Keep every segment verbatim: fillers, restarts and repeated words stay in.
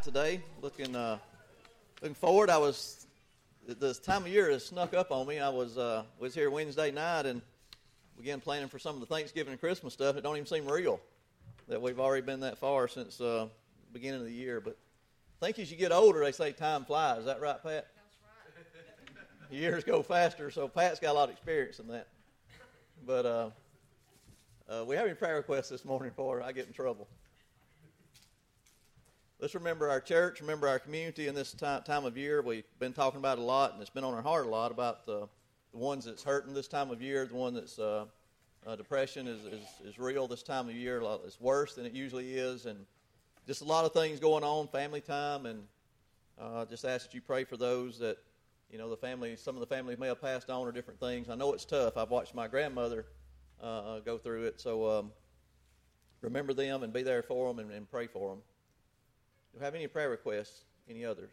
out today. Looking uh, looking forward. I was this time of year has snuck up on me. I was uh, was here Wednesday night and began planning for some of the Thanksgiving and Christmas stuff. It don't even seem real that we've already been that far since uh, the beginning of the year. But I think as you get older, they say time flies. Is that right, Pat? That's right. Years go faster, so Pat's got a lot of experience in that. But uh, uh, we have any prayer requests this morning before I get in trouble? Let's remember our church, remember our community in this time, time of year. We've been talking about it a lot, and it's been on our heart a lot about the, the ones that's hurting this time of year, the one that's uh, uh, depression is, is, is real this time of year. It's worse than it usually is, and just a lot of things going on, family time, and uh, just ask that you pray for those that, you know, the family, some of the families may have passed on or different things. I know it's tough. I've watched my grandmother uh, go through it, so um, remember them and be there for them and, and pray for them. Do you have any prayer requests? Any others?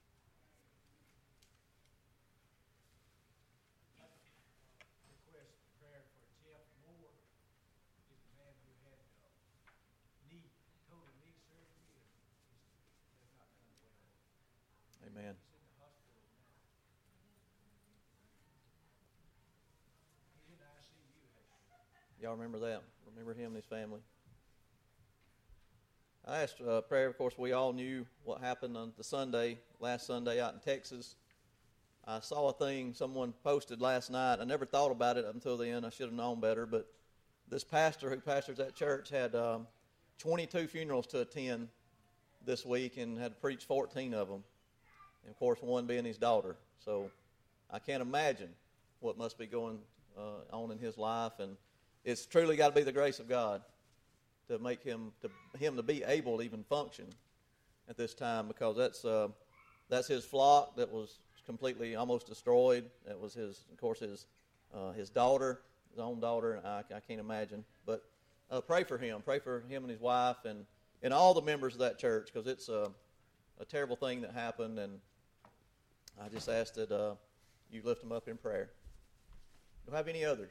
Request prayer for Jeff Moore. He's a man who had uh, knee, total knee surgery and has not done well. Amen. He's in the hospital now. He's in the I C U, actually. Y'all remember that? Remember him and his family? I asked uh, prayer. Of course, we all knew what happened on the Sunday, last Sunday out in Texas. I saw a thing someone posted last night. I never thought about it until then. I should have known better. But this pastor who pastors that church had um, twenty-two funerals to attend this week and had preached fourteen of them. And, of course, one being his daughter. So I can't imagine what must be going uh, on in his life. And it's truly got to be the grace of God to make him to him to be able to even function at this time, because that's uh, that's his flock that was completely almost destroyed. That was his, of course, his uh, his daughter, his own daughter. I, I can't imagine, but uh, pray for him, pray for him and his wife, and, and all the members of that church, because it's a, a terrible thing that happened, and I just ask that uh, you lift them up in prayer. Do you have any others?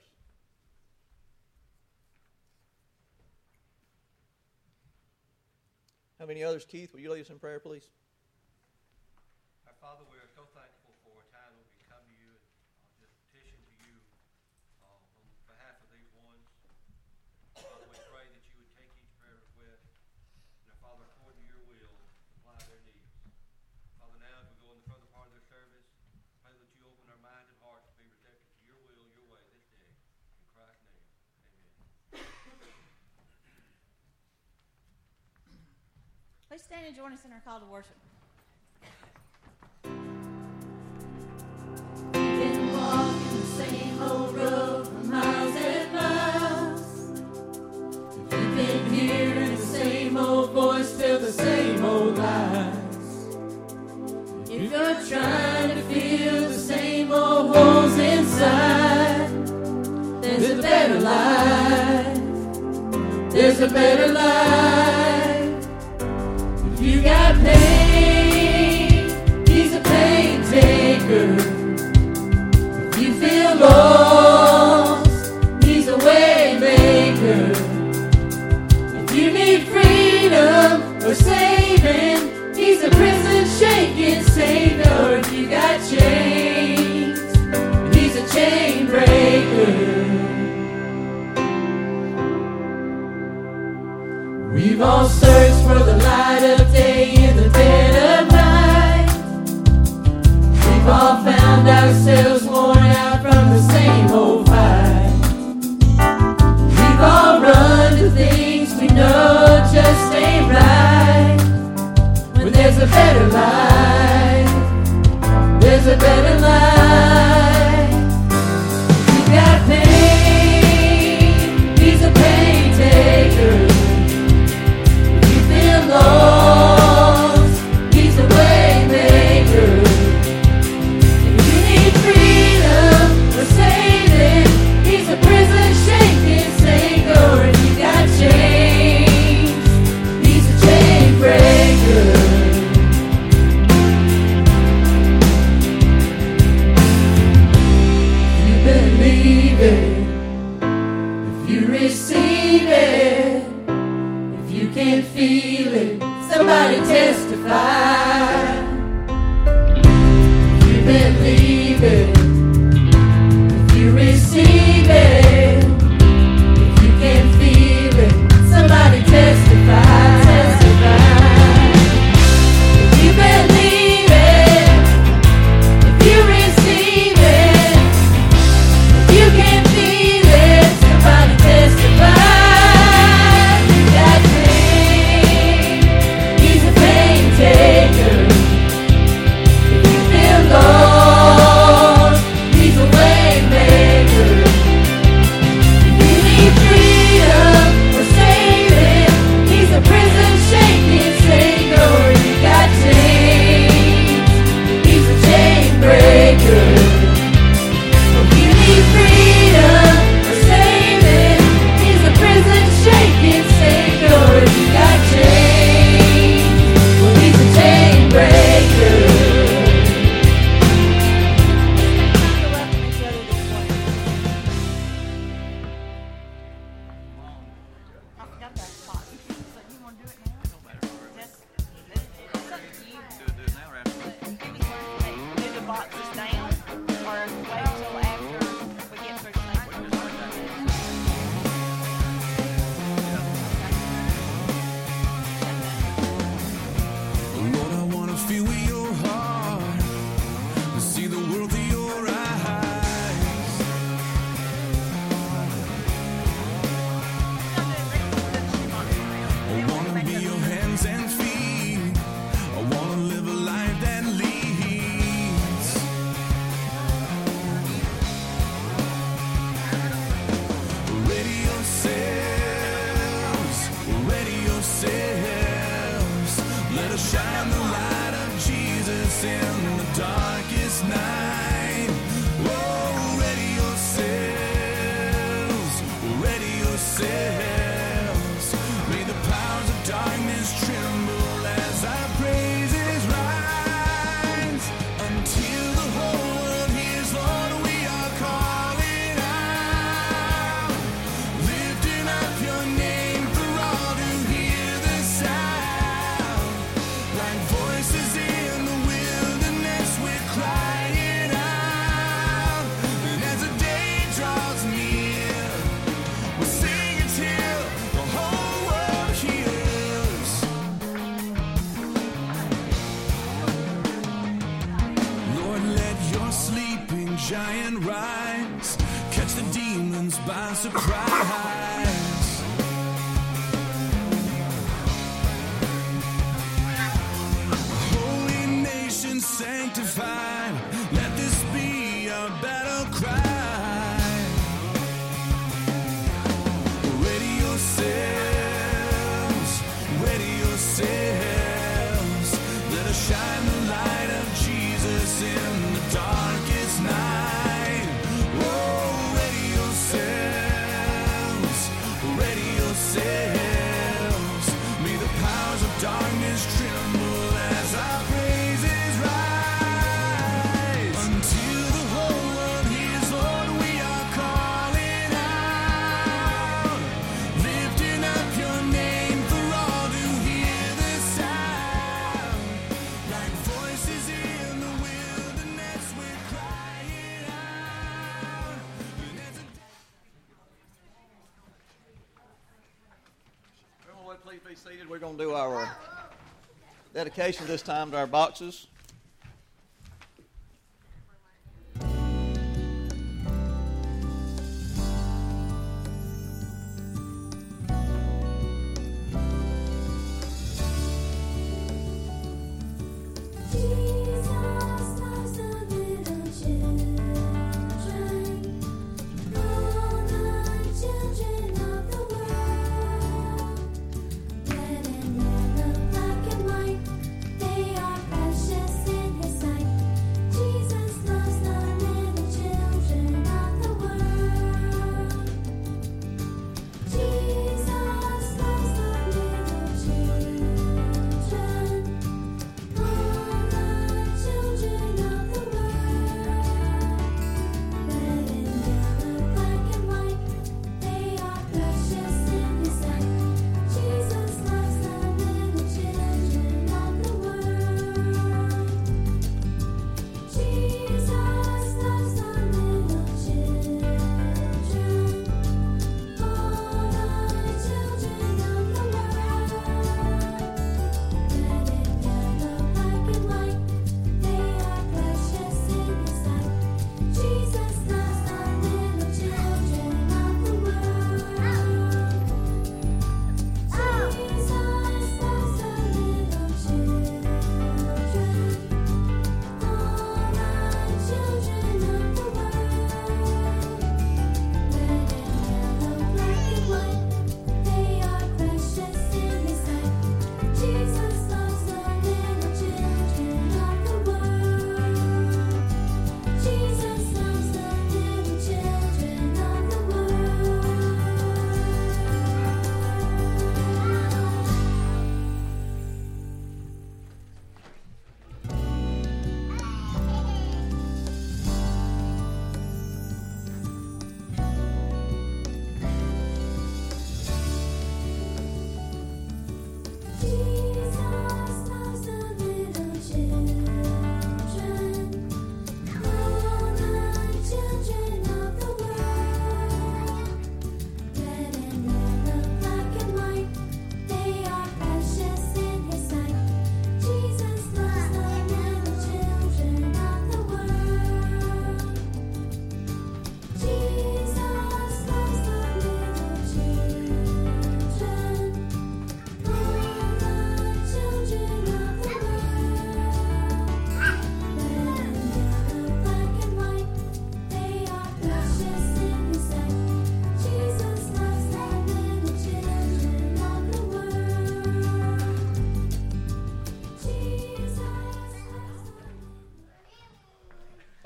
Have any others? Keith, will you lead us in prayer, please? Our Father, we are so thankful for a time when we come to you and uh, just petition to you uh, on behalf of these ones. Father, we pray that you would take each prayer request and, our Father, according to your will, supply their needs. Father, now as we go in the further part of this service, pray that you open our minds and hearts to be receptive to your will, your way this day. In Christ's name, amen. Please stand and join us in our call to worship. We've been walking the same old road for miles and miles. We've been hearing the same old voice tell the same old lies. If you're trying to fill the same old holes inside, there's a better life. There's a better life. You got pain, he's a pain taker. If you feel lost, he's a way maker. If you need freedom or saving, he's a prison shaking savior. If you got chains, he's a chain breaker. We've all searched for the light of day in the dead of night. We've all found ourselves worn out from the same old fight. We've all run to things we know just ain't right. When there's a better life, there's a better life. We've got pain, he's a pain taker. Lost, he's a way maker. If you need freedom or saving, he's a prison shaking savior. If you got chains, he's a chain breaker. light of Jesus in the darkest night. Oh, ready yourselves, ready yourselves. May the powers of darkness tremble as our praises rise. Until the whole world hears, Lord, we are calling out, lifting up your name for all to hear the sound. Like voices in the wilderness, we're crying out. And as the day draws near, we'll sing until the whole world hears. Lord, let your sleeping giant rise, catch the demons by surprise. Holy nation sanctified, let this be our battle cry. Ready yourselves, ready yourselves. Let us shine the light of Jesus in the darkest night. Oh, ready yourselves, ready yourselves. May the powers of darkness tremble as our praises rise. Until the whole world hears, Lord, we are calling out, lifting up your name for all to hear the sound. Like voices in the wilderness, we're crying out. And as a Everyone, please be seated. We're going to do our dedication this time to our boxes. Jesus loves the little children, all the children of the world. Red and yellow, black and white, they are precious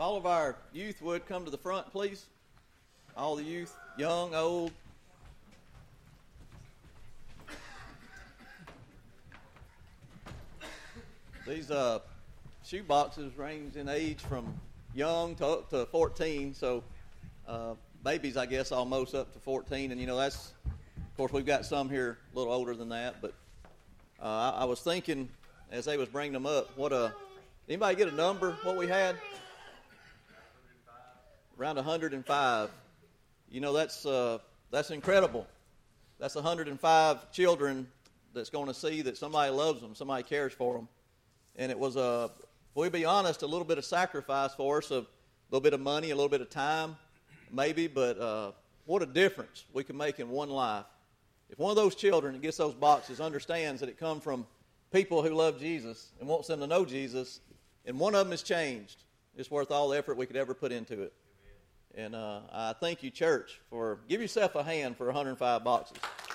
all of our youth would come to the front, please. All the youth, young, old. These uh, shoe boxes range in age from young to, to fourteen, so uh, babies, I guess, almost up to fourteen. And, you know, that's, of course, we've got some here a little older than that. But uh, I, I was thinking, as they was bringing them up, what a, anybody get a number, what we had? Around one hundred five. You know, that's uh, that's incredible. That's one hundred five children that's going to see that somebody loves them, somebody cares for them. And it was, a, if we be honest, a little bit of sacrifice for us, a little bit of money, a little bit of time, maybe, but uh, what a difference we can make in one life. If one of those children that gets those boxes understands that it comes from people who love Jesus and wants them to know Jesus, and one of them is changed, it's worth all the effort we could ever put into it. And uh, I thank you, church, for, give yourself a hand for one hundred five boxes.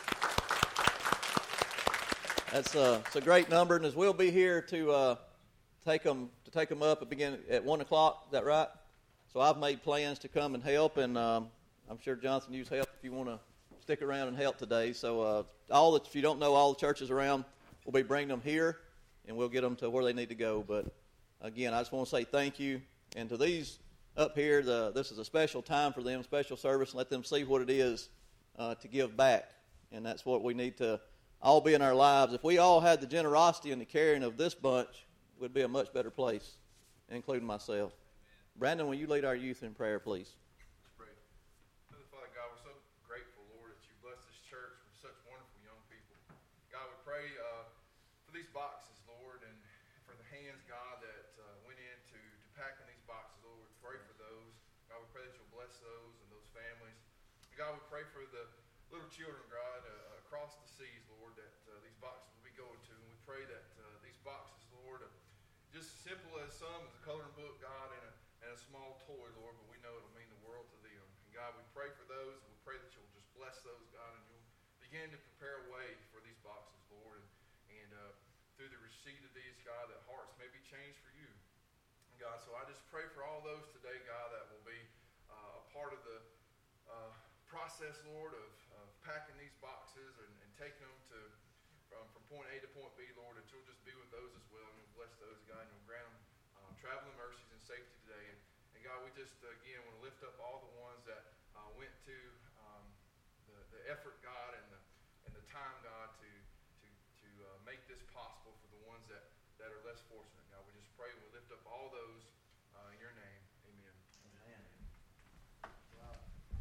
That's uh, it's a great number, and as we'll be here to uh, take them to take them up and begin at one o'clock. Is that right? So I've made plans to come and help, and um, I'm sure Jonathan needs help if you want to stick around and help today. So uh, all that, if you don't know, all the churches around, we'll be bringing them here, and we'll get them to where they need to go. But again, I just want to say thank you, and to these up here, the, this is a special time for them, special service, and let them see what it is uh, to give back, and that's what we need to all be in our lives. If we all had the generosity and the caring of this bunch, we'd be a much better place, including myself. Brandon, will you lead our youth in prayer, please? Let's pray. Heavenly Father, God, we're so grateful, Lord, that you bless this church with such wonderful young people. God, we pray uh, for these boxes, Lord, and for the hands, God, that uh, went into to packing these boxes, Lord. We pray for those. God, we pray that you'll bless those and those families. And God, we pray for the little children, God, uh, across the seas, Lord, that uh, these boxes will be going to. And we pray that uh, these boxes, Lord, uh, just as simple as some, as a coloring book, God, and a, and a small toy, Lord, but we know it'll mean the world to them. And God, we pray for those, and we pray that you'll just bless those, God, and you'll begin to prepare a way for these boxes, Lord. And, and uh, through the receipt of these, God, that hearts may be changed for you. And God, so I just pray for all those today, God, that will be uh, a part of the uh, process, Lord, of, of packing these boxes and, and taking them to from, from point A to point B, Lord, that you'll just be with those as well, and you'll bless those, God, and you'll grant them um, traveling mercies and safety today. And, and God, we just, uh, again, want to lift up all the ones that uh, went to um, the, the effort, God, and the, and the time, God, to to, to uh, make this possible for the ones that, that are less fortunate. God, we just pray and we lift up all those uh, in your name. Amen. Amen. Wow.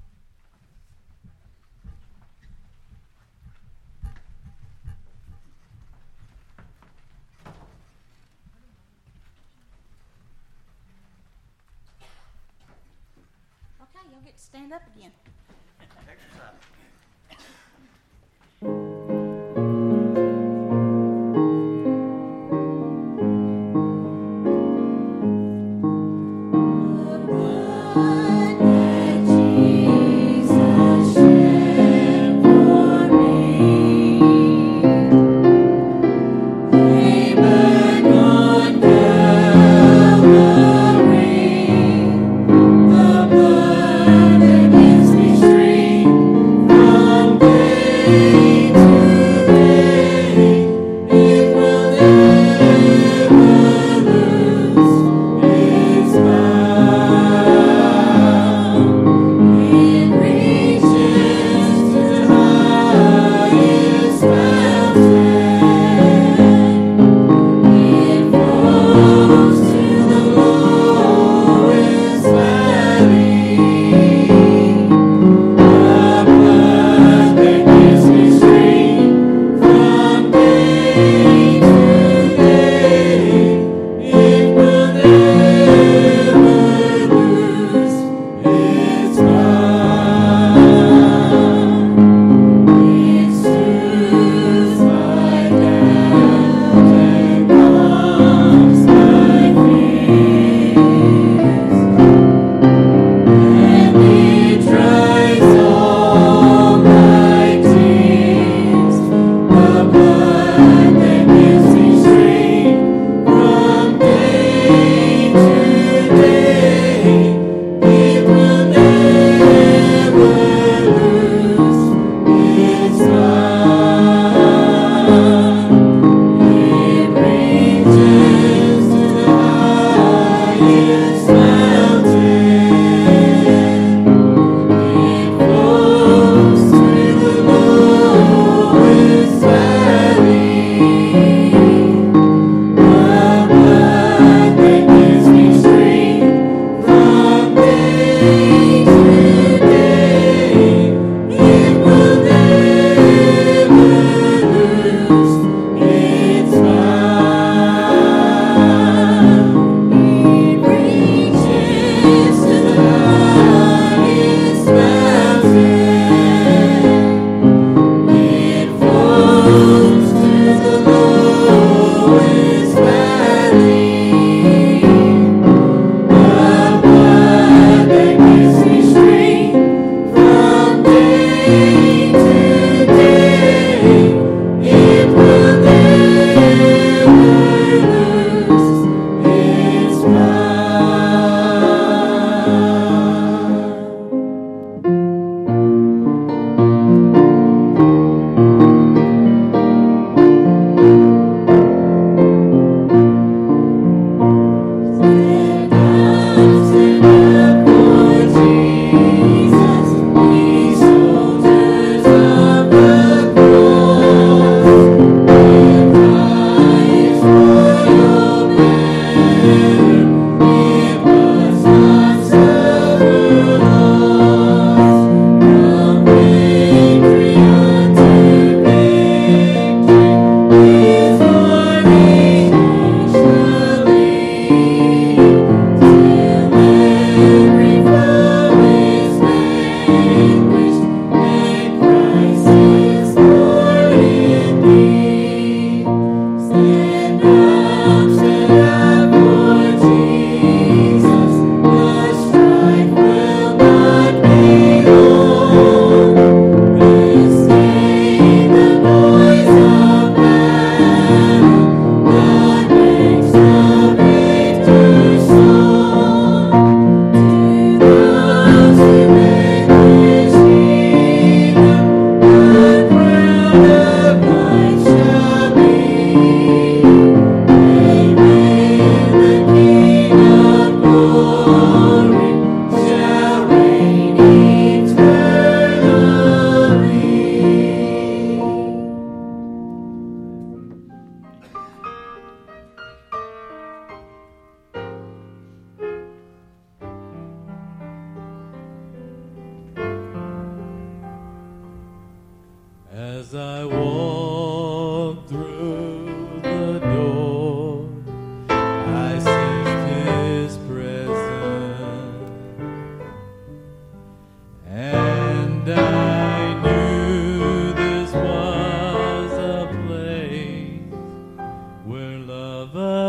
Okay, you'll get to stand up again. Exercise. The blood that gives me strength.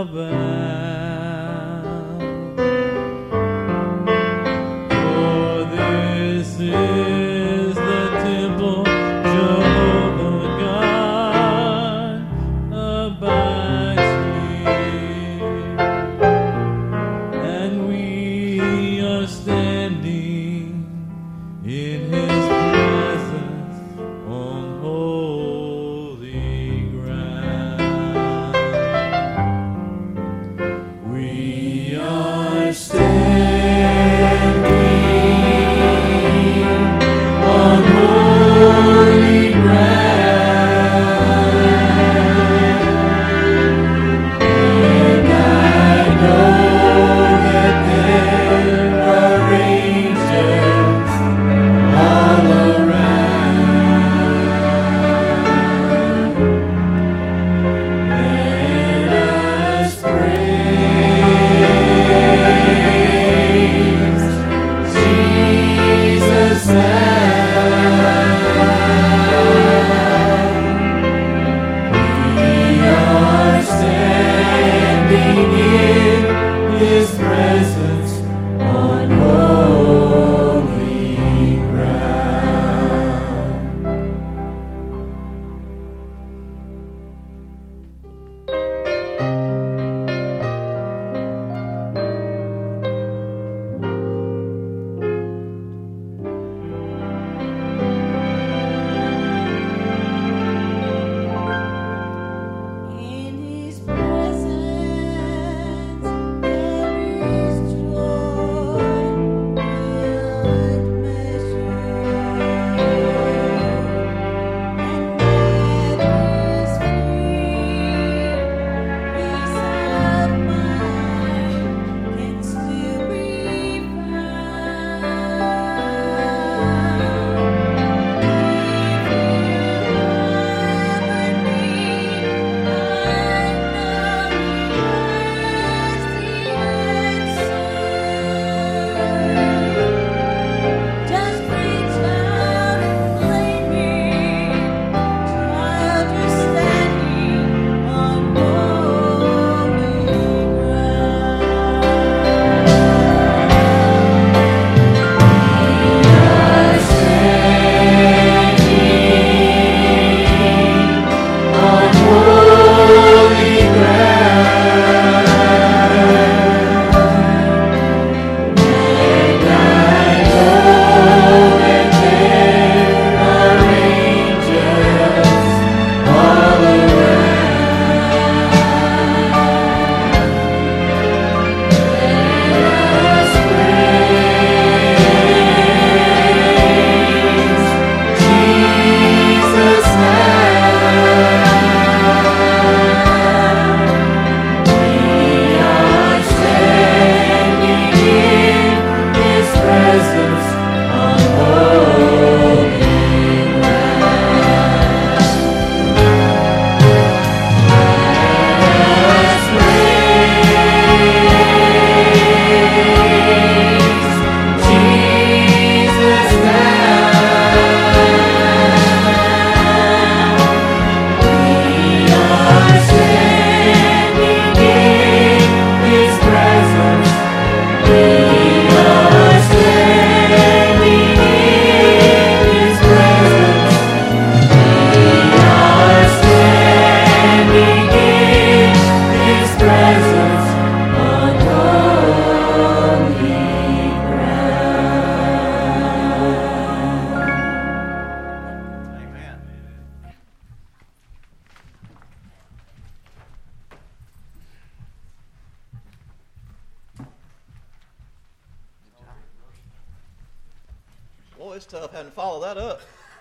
Boy, it's tough having to follow that up.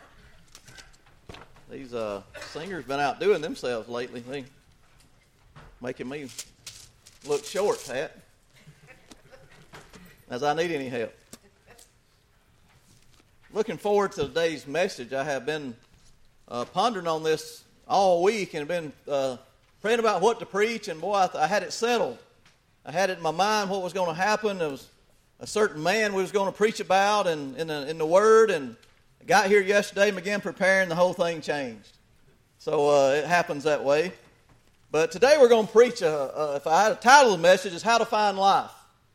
These uh, singers been outdoing themselves lately. They making me look short, Pat. As I need any help. Looking forward to today's message. I have been uh, pondering on this all week and been uh, praying about what to preach. And boy, I, th- I had it settled. I had it in my mind what was going to happen. There was a certain man we was going to preach about and in the in the Word. And I got here yesterday and began preparing. The whole thing changed. So uh, it happens that way. But today we're going to preach, a, a, if I had a title of the message, is How to Find Life.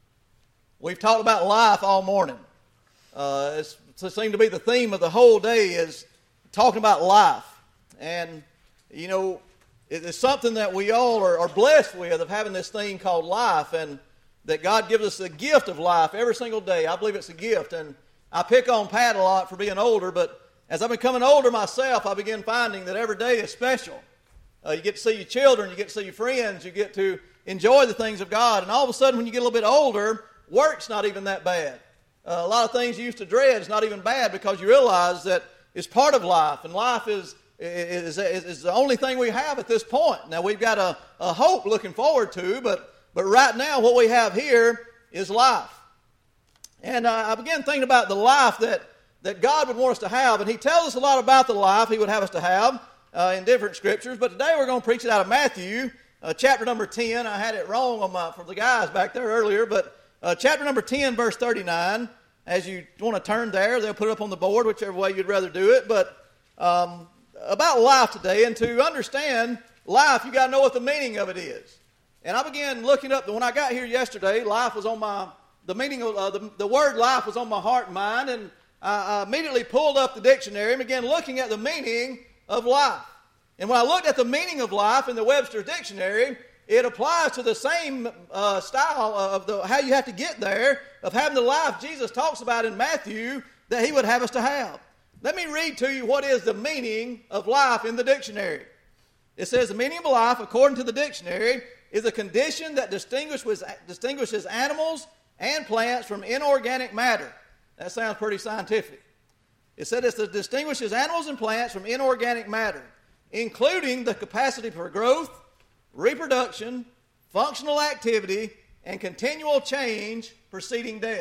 We've talked about life all morning. Uh, it's, it seemed to be the theme of the whole day is talking about life. And, you know, it is something that we all are, are blessed with, of having this thing called life, and that God gives us the gift of life every single day. I believe it's a gift. And I pick on Pat a lot for being older, but as I'm becoming older myself, I begin finding that every day is special. Uh, you get to see your children, you get to see your friends, you get to enjoy the things of God. And all of a sudden, when you get a little bit older, work's not even that bad. Uh, a lot of things you used to dread is not even bad, because you realize that it's part of life, and life is is, is, is the only thing we have at this point. Now, we've got a, a hope looking forward to, but, but right now what we have here is life. And uh, I began thinking about the life that, that God would want us to have, and He tells us a lot about the life He would have us to have uh, in different scriptures, but today we're going to preach it out of Matthew, uh, chapter number ten. I had it wrong on my, for the guys back there earlier, but uh, chapter number ten, verse thirty-nine. As you want to turn there, they'll put it up on the board, whichever way you'd rather do it. But um, about life today, and to understand life, you got to know what the meaning of it is. And I began looking up, when I got here yesterday, life was on my, the meaning of, uh, the, the word life was on my heart and mind, and I, I immediately pulled up the dictionary and began looking at the meaning of life. And when I looked at the meaning of life in the Webster's Dictionary, it applies to the same uh, style of the, how you have to get there, of having the life Jesus talks about in Matthew that He would have us to have. Let me read to you what is the meaning of life in the dictionary. It says the meaning of life, according to the dictionary, is a condition that distinguishes, distinguishes animals and plants from inorganic matter. That sounds pretty scientific. It said it distinguishes animals and plants from inorganic matter, including the capacity for growth, reproduction, functional activity, and continual change preceding death.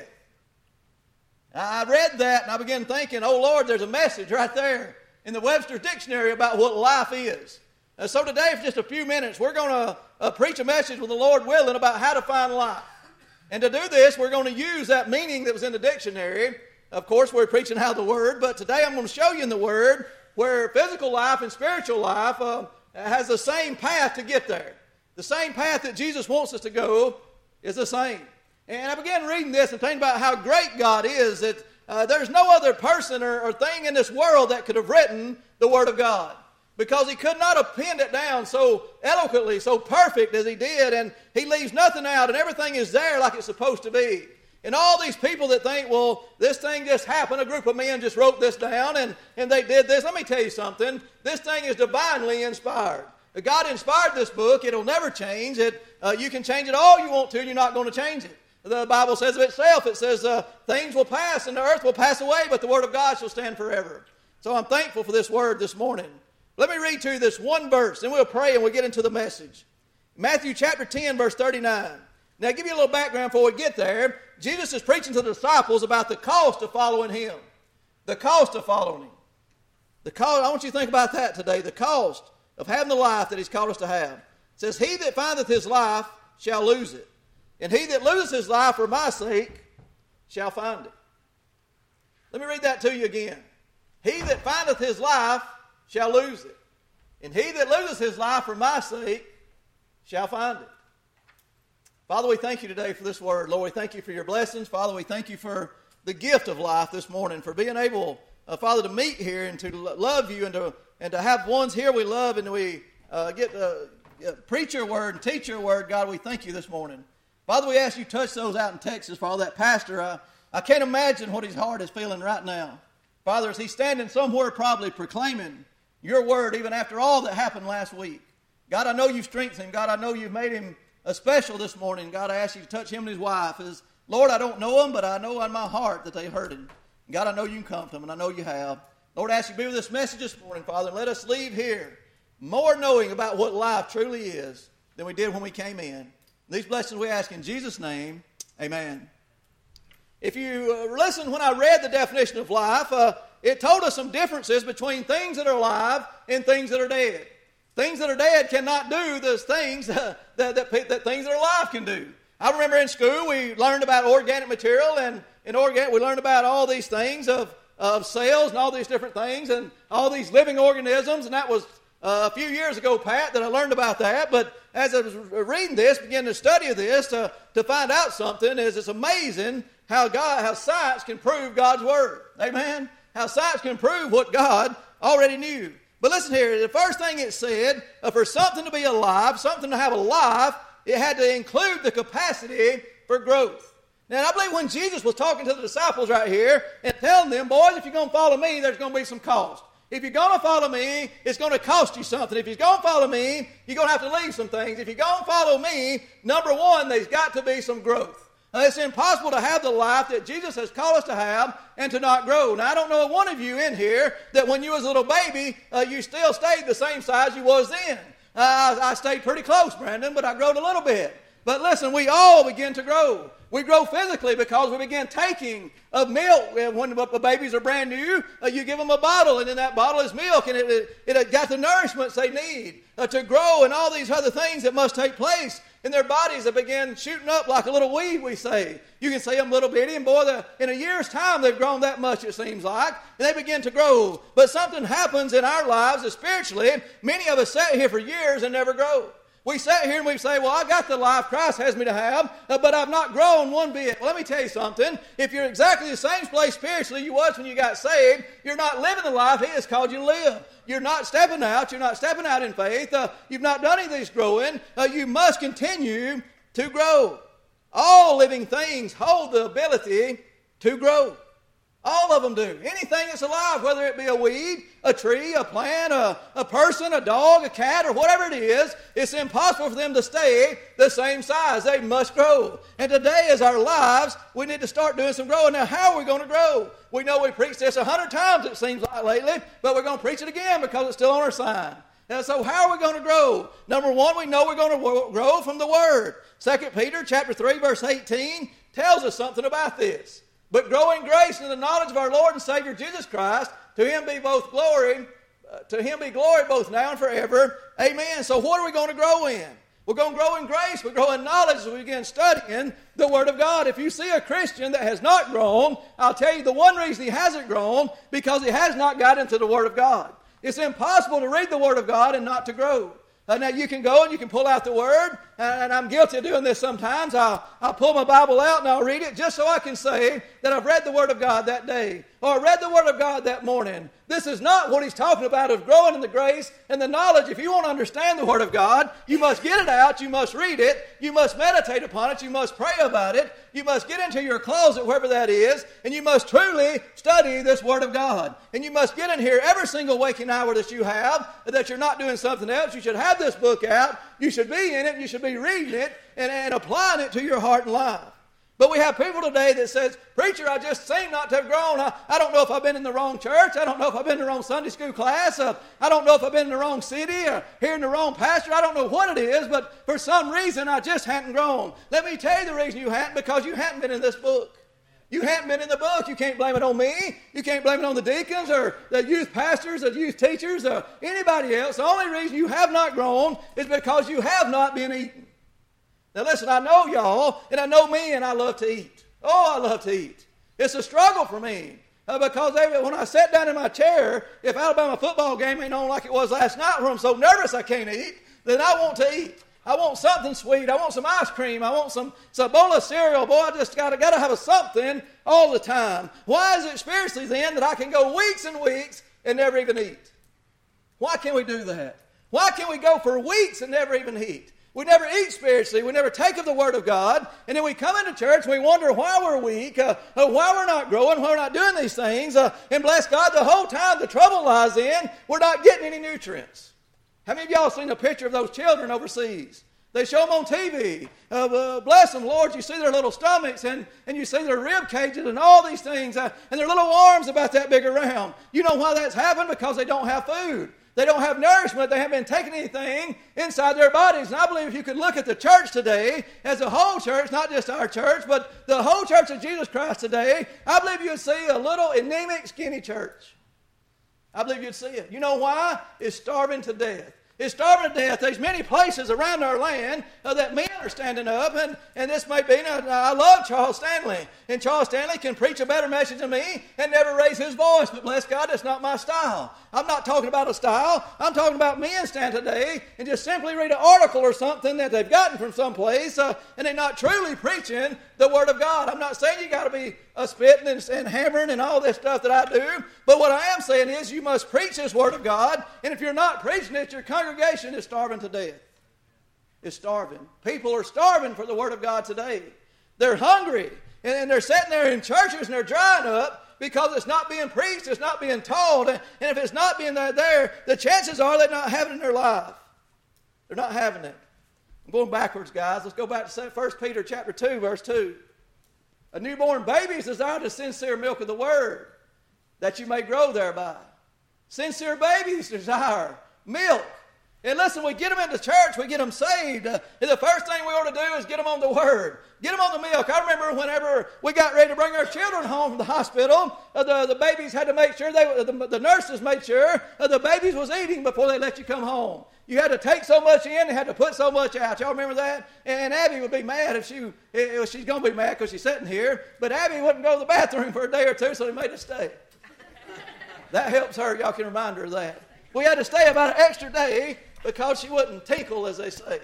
I read that and I began thinking, oh Lord, there's a message right there in the Webster's Dictionary about what life is. Uh, so today, for just a few minutes, we're going to uh, preach a message with the Lord willing about how to find life. And to do this, we're going to use that meaning that was in the dictionary. Of course, we're preaching out of the Word, but today I'm going to show you in the Word where physical life and spiritual life uh, has the same path to get there. The same path that Jesus wants us to go is the same. And I began reading this and thinking about how great God is, that uh, there's no other person or, or thing in this world that could have written the Word of God, because He could not have pinned it down so eloquently, so perfect as He did, and He leaves nothing out, and everything is there like it's supposed to be. And all these people that think, well, this thing just happened, a group of men just wrote this down, and, and they did this. Let me tell you something. This thing is divinely inspired. God inspired this book. It'll never change. It, uh, you can change it all you want to, and you're not going to change it. The Bible says of itself, it says uh, things will pass and the earth will pass away, but the Word of God shall stand forever. So I'm thankful for this Word this morning. Let me read to you this one verse, then we'll pray and we'll get into the message. Matthew chapter ten, verse thirty-nine. Now, give you a little background before we get there. Jesus is preaching to the disciples about the cost of following Him. The cost of following Him. The cost, I want you to think about that today. The cost of having the life that He's called us to have. It says, He that findeth his life shall lose it, and he that loseth his life for my sake shall find it. Let me read that to you again. He that findeth his life shall lose it, and he that loseth his life for my sake shall find it. Father, we thank You today for this word. Lord, we thank You for Your blessings. Father, we thank You for the gift of life this morning, for being able, uh, Father, to meet here and to love You and to and to have ones here we love, and we uh, get to uh, preach Your word and teach Your word. God, we thank You this morning. Father, we ask You to touch those out in Texas. For all that pastor, I, I can't imagine what his heart is feeling right now. Father, as he's standing somewhere probably proclaiming Your word even after all that happened last week. God, I know You've strengthened him. God, I know You've made him a special this morning. God, I ask You to touch him and his wife. As, Lord, I don't know them, but I know in my heart that they hurt him. God, I know You can comfort them, and I know You have. Lord, I ask You to be with this message this morning, Father, and let us leave here more knowing about what life truly is than we did when we came in. These blessings we ask in Jesus' name, amen. If you uh, listen when I read the definition of life, uh, it told us some differences between things that are alive and things that are dead. Things that are dead cannot do those things uh, that, that, that things that are alive can do. I remember in school we learned about organic material, and in organic we learned about all these things of, of cells and all these different things and all these living organisms, and that was uh, a few years ago, Pat, that I learned about that. But as I was reading this, beginning to study this, to, to find out something, is it's amazing how God, how science can prove God's word. Amen? How science can prove what God already knew. But listen here, the first thing it said, uh, for something to be alive, something to have a life, it had to include the capacity for growth. Now, I believe when Jesus was talking to the disciples right here and telling them, boys, if you're going to follow me, there's going to be some cost. If you're going to follow me, it's going to cost you something. If you're going to follow me, you're going to have to leave some things. If you're going to follow me, number one, there's got to be some growth. Now, it's impossible to have the life that Jesus has called us to have and to not grow. Now, I don't know one of you in here that when you was a little baby, uh, you still stayed the same size you was then. Uh, I stayed pretty close, Brandon, but I growed a little bit. But listen, we all begin to grow. We grow physically because we begin taking of milk. When the babies are brand new, uh, you give them a bottle, and in that bottle is milk, and it, it, it got the nourishments they need uh, to grow, and all these other things that must take place in their bodies that begin shooting up like a little weed, we say. You can say them little bitty, and boy, the, in a year's time, they've grown that much, it seems like, and they begin to grow. But something happens in our lives, spiritually. Many of us sit here for years and never grow. We sit here and we say, well, I got the life Christ has me to have, uh, but I've not grown one bit. Well, let me tell you something. If you're exactly the same place spiritually you was when you got saved, you're not living the life He has called you to live. You're not stepping out. You're not stepping out in faith. Uh, you've not done any of this growing. Uh, you must continue to grow. All living things hold the ability to grow. All of them do. Anything that's alive, whether it be a weed, a tree, a plant, a, a person, a dog, a cat, or whatever it is, it's impossible for them to stay the same size. They must grow. And today, as our lives, we need to start doing some growing. Now, how are we going to grow? We know we preached this a hundred times, it seems like lately, but we're going to preach it again because it's still on our sign. And so how are we going to grow? Number one, we know we're going to grow from the Word. Second Peter chapter three, verse eighteen tells us something about this. But grow in grace and the knowledge of our Lord and Savior Jesus Christ. To Him be both glory, uh, to Him be glory both now and forever. Amen. So what are we going to grow in? We're going to grow in grace. We grow in knowledge as we begin studying the Word of God. If you see a Christian that has not grown, I'll tell you the one reason he hasn't grown, because he has not got into the Word of God. It's impossible to read the Word of God and not to grow. Uh, now, you can go and you can pull out the Word, and I'm guilty of doing this sometimes. I'll, I'll pull my Bible out and I'll read it just so I can say that I've read the Word of God that day, or I read the Word of God that morning. This is not what he's talking about of growing in the grace and the knowledge. If you want to understand the Word of God, you must get it out, you must read it, you must meditate upon it, you must pray about it, you must get into your closet, wherever that is, and you must truly study this Word of God. And you must get in here every single waking hour that you have, that you're not doing something else. You should have this book out, you should be in it, you should be reading it, and, and applying it to your heart and life. But we have people today that says, preacher, I just seem not to have grown. I, I don't know if I've been in the wrong church. I don't know if I've been in the wrong Sunday school class. Uh, I don't know if I've been in the wrong city or hearing the wrong pastor. I don't know what it is, but for some reason I just hadn't grown. Let me tell you the reason you hadn't, because you hadn't been in this book. You hadn't been in the book. You can't blame it on me. You can't blame it on the deacons or the youth pastors or youth teachers or anybody else. The only reason you have not grown is because you have not been eating. Now listen, I know y'all, and I know me, and I love to eat. Oh, I love to eat. It's a struggle for me uh, because they, when I sat down in my chair, if Alabama football game ain't on like it was last night where I'm so nervous I can't eat, then I want to eat. I want something sweet. I want some ice cream. I want some, some bowl of cereal. Boy, I just got to got to have a something all the time. Why is it spiritually then that I can go weeks and weeks and never even eat? Why can we do that? Why can we go for weeks and never even eat? We never eat spiritually. We never take of the Word of God. And then we come into church and we wonder why we're weak, uh, why we're not growing, why we're not doing these things. Uh, and bless God, the whole time the trouble lies in, we're not getting any nutrients. How many of y'all seen a picture of those children overseas? They show them on T V. Uh, uh, bless them, Lord. You see their little stomachs and, and you see their rib cages and all these things. Uh, and their little arms about that big around. You know why that's happened? Because they don't have food. They don't have nourishment. They haven't been taking anything inside their bodies. And I believe if you could look at the church today, as a whole church, not just our church, but the whole church of Jesus Christ today, I believe you'd see a little anemic, skinny church. I believe you'd see it. You know why? It's starving to death. is starving to death. There's many places around our land uh, that men are standing up, and, and this may be, uh, I love Charles Stanley, and Charles Stanley can preach a better message than me and never raise his voice, but bless God, that's not my style. I'm not talking about a style. I'm talking about men stand today and just simply read an article or something that they've gotten from someplace, uh, and they're not truly preaching the Word of God. I'm not saying you got to be uh, spitting and, and hammering and all this stuff that I do, but what I am saying is you must preach this Word of God, and if you're not preaching it, your congregation is starving to death. It's starving. People are starving for the Word of God today. They're hungry, and, and they're sitting there in churches and they're drying up because it's not being preached, it's not being taught, and, and if it's not being there, the chances are they're not having it in their life. They're not having it. I'm going backwards, guys. Let's go back to First Peter chapter two, verse two. A newborn baby's desire the sincere milk of the Word, that you may grow thereby. Sincere babies desire milk. And listen, we get them into church, we get them saved. Uh, and the first thing we ought to do is get them on the Word. Get them on the milk. I remember whenever we got ready to bring our children home from the hospital, uh, the, the babies had to make sure, they, the, the nurses made sure uh, the babies was eating before they let you come home. You had to take so much in, they had to put so much out. Y'all remember that? And Abby would be mad if she, if she's going to be mad because she's sitting here, but Abby wouldn't go to the bathroom for a day or two, so they made us stay. That helps her. Y'all can remind her of that. We had to stay about an extra day because she wouldn't tinkle, as they say.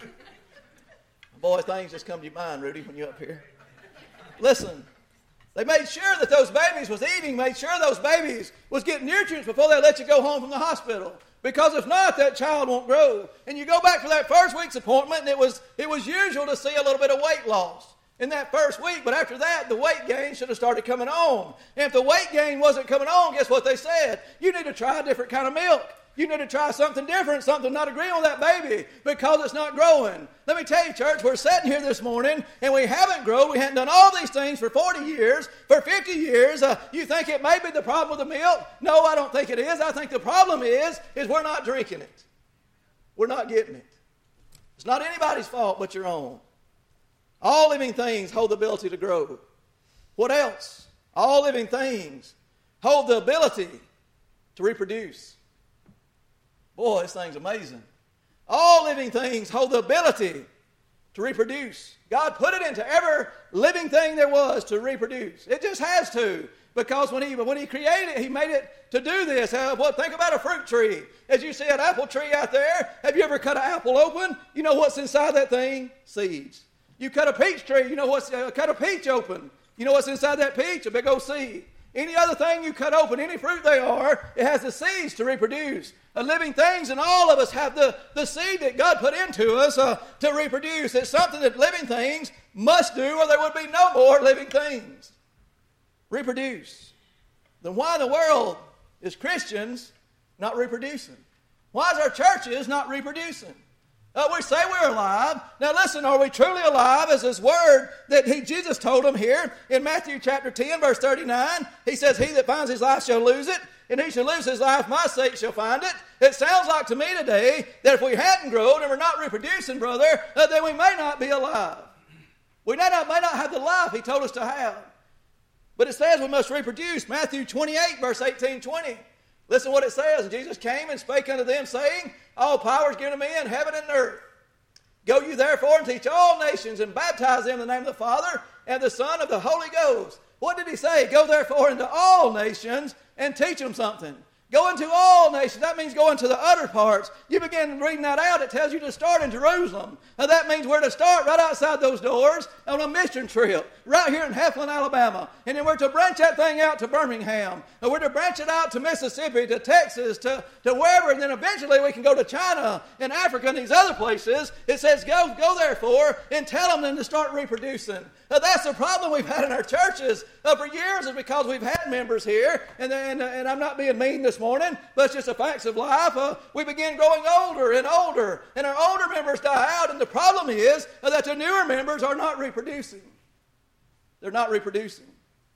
Boy, things just come to your mind, Rudy, when you're up here. Listen, they made sure that those babies was eating, made sure those babies was getting nutrients before they let you go home from the hospital. Because if not, that child won't grow. And you go back for that first week's appointment, and it was, it was usual to see a little bit of weight loss in that first week. But after that, the weight gain should have started coming on. And if the weight gain wasn't coming on, guess what they said? You need to try a different kind of milk. You need to try something different, something not agreeing with that baby because it's not growing. Let me tell you, church, we're sitting here this morning and we haven't grown. We haven't done all these things for forty years, for fifty years. Uh, you think it may be the problem with the milk? No, I don't think it is. I think the problem is, is we're not drinking it. We're not getting it. It's not anybody's fault but your own. All living things hold the ability to grow. What else? All living things hold the ability to reproduce. Boy, this thing's amazing. All living things hold the ability to reproduce. God put it into every living thing there was to reproduce. It just has to. Because when he, when he created it, he made it to do this. Uh, well, think about a fruit tree. As you see an apple tree out there, have you ever cut an apple open? You know what's inside that thing? Seeds. You cut a peach tree, you know what's, uh, cut a peach open. You know what's inside that peach? A big old seed. Any other thing you cut open, any fruit they are, it has the seeds to reproduce. Uh, living things, and all of us have the, the seed that God put into us uh, to reproduce. It's something that living things must do, or there would be no more living things. Reproduce. Then why in the world is Christians not reproducing? Why is our churches not reproducing? Uh, we say we're alive. Now listen, are we truly alive? As this word that he, Jesus told them here in Matthew chapter ten, verse thirty-nine. He says, he that finds his life shall lose it, and he shall lose his life for my sake shall find it. It sounds like to me today that if we hadn't grown and we're not reproducing, brother, uh, then we may not be alive. We may not, may not have the life he told us to have. But it says we must reproduce. Matthew twenty-eight, verse eighteen, twenty. Listen what it says. And Jesus came and spake unto them, saying, all power is given to me in heaven and earth. Go you therefore and teach all nations and baptize them in the name of the Father and the Son of the Holy Ghost. What did he say? Go therefore into all nations and teach them something. Go into all nations. That means go into the utter parts. You begin reading that out. It tells you to start in Jerusalem. Now that means we're to start right outside those doors on a mission trip, right here in Heflin, Alabama. And then we're to branch that thing out to Birmingham. And we're to branch it out to Mississippi, to Texas, to, to wherever. And then eventually we can go to China and Africa and these other places. It says go, go therefore and tell them then to start reproducing. Now that's the problem we've had in our churches uh, for years, is because we've had members here. And, and, and I'm not being mean this morning, but it's just the facts of life. Uh, we begin growing older and older, and our older members die out, and the problem is uh, that the newer members are not reproducing. They're not reproducing.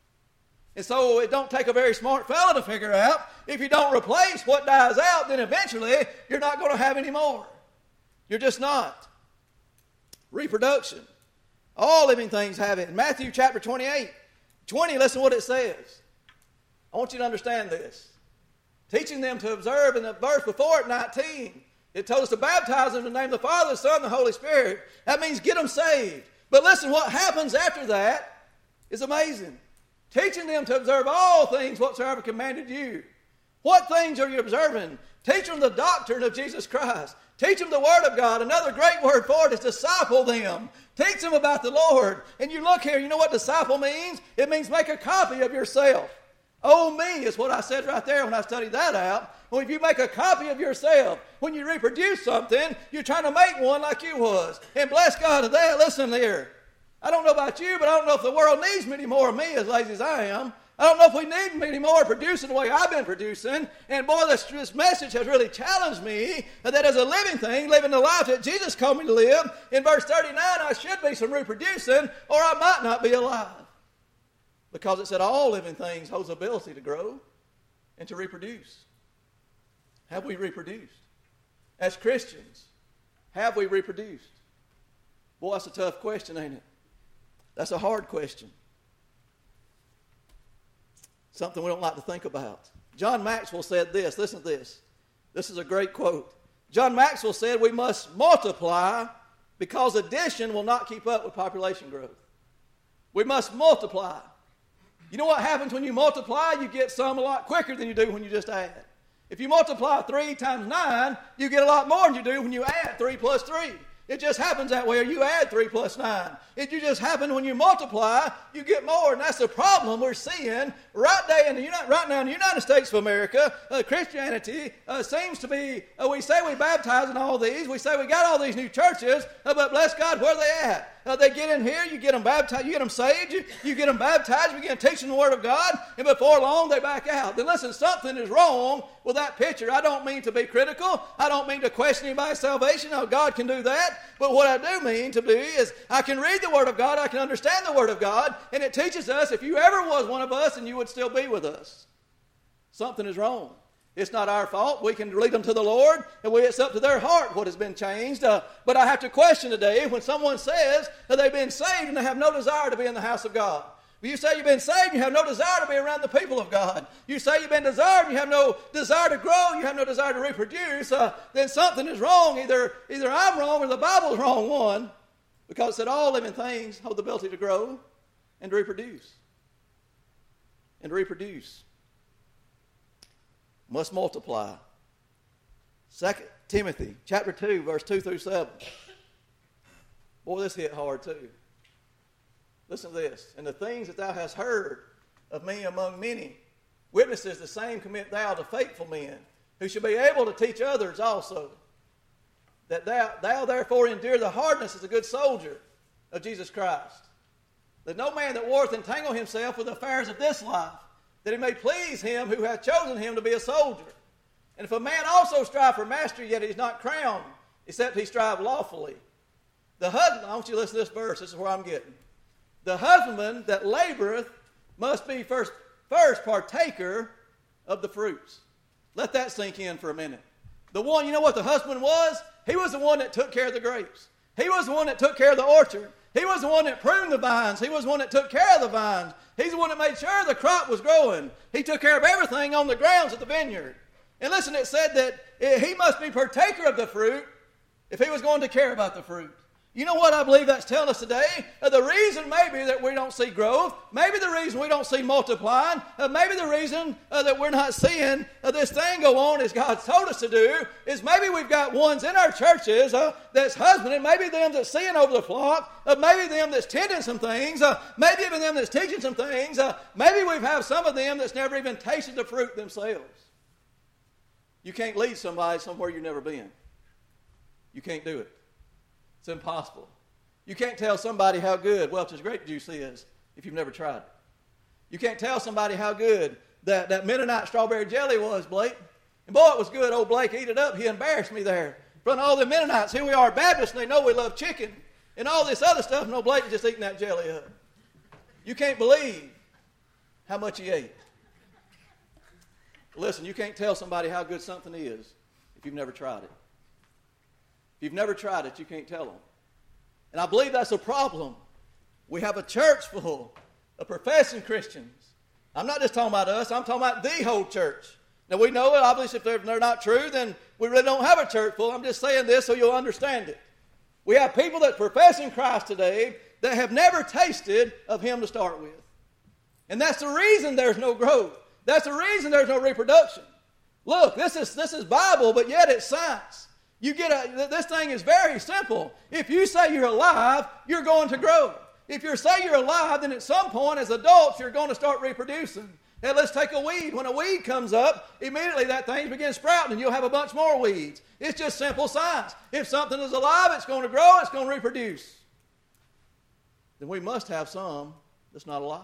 And so it don't take a very smart fella to figure out, if you don't replace what dies out, then eventually you're not going to have any more. You're just not. Reproduction. All living things have it. In Matthew chapter twenty-eight, twenty, listen what it says. I want you to understand this. Teaching them to observe in the verse before it, nineteen. It told us to baptize them in the name of the Father, the Son, and the Holy Spirit. That means get them saved. But listen, what happens after that is amazing. Teaching them to observe all things whatsoever commanded you. What things are you observing? Teach them the doctrine of Jesus Christ. Teach them the Word of God. Another great word for it is disciple them. Teach them about the Lord. And you look here, you know what disciple means? It means make a copy of yourself. Oh, me is what I said right there when I studied that out. Well, if you make a copy of yourself, when you reproduce something, you're trying to make one like you was. And bless God to that. Listen here. I don't know about you, but I don't know if the world needs many more of me, as lazy as I am. I don't know if we need many more producing the way I've been producing. And boy, this, this message has really challenged me that as a living thing, living the life that Jesus called me to live, in verse thirty-nine, I should be some reproducing, or I might not be alive. Because it said all living things holds the ability to grow and to reproduce. Have we reproduced? As Christians, have we reproduced? Boy, that's a tough question, ain't it? That's a hard question. Something we don't like to think about. John Maxwell said this. Listen to this. This is a great quote. John Maxwell said we must multiply because addition will not keep up with population growth. We must multiply. You know what happens when you multiply? You get some a lot quicker than you do when you just add. If you multiply three times nine, you get a lot more than you do when you add three plus three. It just happens that way, or you add three plus nine. It you just happen when you multiply, you get more, and that's the problem we're seeing right, day in the, right now in the United States of America. Uh, Christianity uh, seems to be, uh, we say we baptize in all these, we say we got all these new churches, uh, but bless God, where are they at? Uh, they get in here, you get them baptized, you get them saved, you, you get them baptized, you get them teaching the Word of God, and before long they back out. Then listen, something is wrong with that picture. I don't mean to be critical. I don't mean to question anybody's salvation. No, God can do that. But what I do mean to do is I can read the Word of God, I can understand the Word of God, and it teaches us if you ever was one of us and you would still be with us. Something is wrong. It's not our fault. We can lead them to the Lord, and we, it's up to their heart what has been changed. Uh, but I have to question today when someone says that they've been saved and they have no desire to be in the house of God. You say you've been saved and you have no desire to be around the people of God. You say you've been desired and you have no desire to grow, you have no desire to reproduce, uh, then something is wrong. Either, either I'm wrong or the Bible's wrong, one, because it said all living things hold the ability to grow and to reproduce. And to reproduce. Must multiply. Second Timothy chapter two, verse two through seven. Boy, this hit hard too. Listen to this. And the things that thou hast heard of me among many witnesses, the same commit thou to faithful men, who shall be able to teach others also. That thou, thou therefore endure the hardness as a good soldier of Jesus Christ. That no man that warreth entangle himself with the affairs of this life, that he may please him who hath chosen him to be a soldier. And if a man also strive for mastery, yet he is not crowned, except he strive lawfully. The husband, I want you to listen to this verse, this is where I'm getting. The husbandman that laboreth must be first, first partaker of the fruits. Let that sink in for a minute. The one, you know what the husband was? He was the one that took care of the grapes. He was the one that took care of the orchard. He was the one that pruned the vines. He was the one that took care of the vines. He's the one that made sure the crop was growing. He took care of everything on the grounds of the vineyard. And listen, it said that he must be partaker of the fruit if he was going to care about the fruit. You know what I believe that's telling us today? Uh, the reason maybe that we don't see growth, maybe the reason we don't see multiplying, uh, maybe the reason uh, that we're not seeing uh, this thing go on as God's told us to do, is maybe we've got ones in our churches uh, that's husbanding, maybe them that's seeing over the flock, uh, maybe them that's tending some things, uh, maybe even them that's teaching some things, uh, maybe we've had some of them that's never even tasted the fruit themselves. You can't lead somebody somewhere you've never been. You can't do it. It's impossible. You can't tell somebody how good Welch's grape juice is if you've never tried it. You can't tell somebody how good that, that Mennonite strawberry jelly was, Blake. And boy, it was good. Old Blake ate it up. He embarrassed me there. In front of all the Mennonites, here we are Baptists, and they know we love chicken and all this other stuff, and old Blake just eating that jelly up. You can't believe how much he ate. Listen, you can't tell somebody how good something is if you've never tried it. If you've never tried it, you can't tell them. And I believe that's a problem. We have a church full of professing Christians. I'm not just talking about us. I'm talking about the whole church. Now, we know it, obviously, if they're, they're not true, then we really don't have a church full. I'm just saying this so you'll understand it. We have people that profess in Christ today that have never tasted of Him to start with. And that's the reason there's no growth. That's the reason there's no reproduction. Look, this is, this is Bible, but yet it's science. You get a, this thing is very simple. If you say you're alive, you're going to grow. If you say you're alive, then at some point as adults, you're going to start reproducing. Now let's take a weed. When a weed comes up, immediately that thing begins sprouting and you'll have a bunch more weeds. It's just simple science. If something is alive, it's going to grow, it's going to reproduce. Then we must have some that's not alive.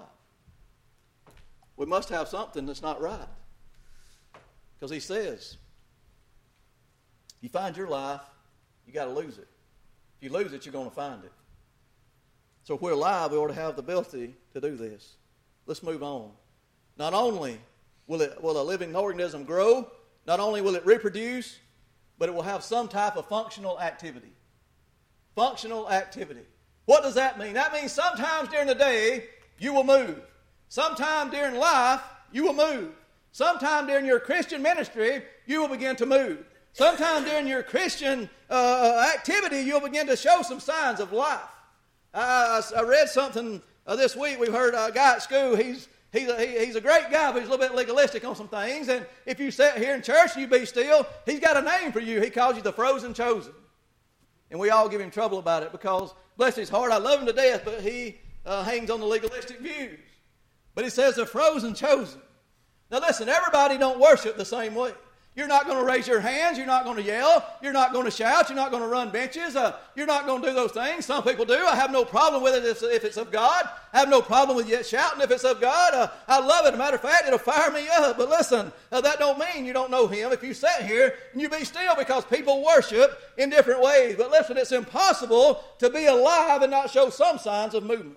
We must have something that's not right. Because He says, if you find your life, you got to lose it. If you lose it, you're going to find it. So if we're alive, we ought to have the ability to do this. Let's move on. Not only will it will a living organism grow, not only will it reproduce, but it will have some type of functional activity. Functional activity. What does that mean? That means sometimes during the day, you will move. Sometime during life, you will move. Sometime during your Christian ministry, you will begin to move. Sometime during your Christian uh, activity, you'll begin to show some signs of life. I, I, I read something uh, this week. We heard a guy at school. He's he's a, he, he's a great guy, but he's a little bit legalistic on some things. And if you sit here in church and you be still, he's got a name for you. He calls you the frozen chosen. And we all give him trouble about it because, bless his heart, I love him to death, but he uh, hangs on the legalistic views. But he says the frozen chosen. Now listen, everybody don't worship the same way. You're not going to raise your hands. You're not going to yell. You're not going to shout. You're not going to run benches. Uh, you're not going to do those things. Some people do. I have no problem with it if, if it's of God. I have no problem with yet shouting if it's of God. Uh, I love it. As a matter of fact, it'll fire me up. But listen, uh, that don't mean you don't know Him. If you sit here and you be still, because people worship in different ways. But listen, it's impossible to be alive and not show some signs of movement.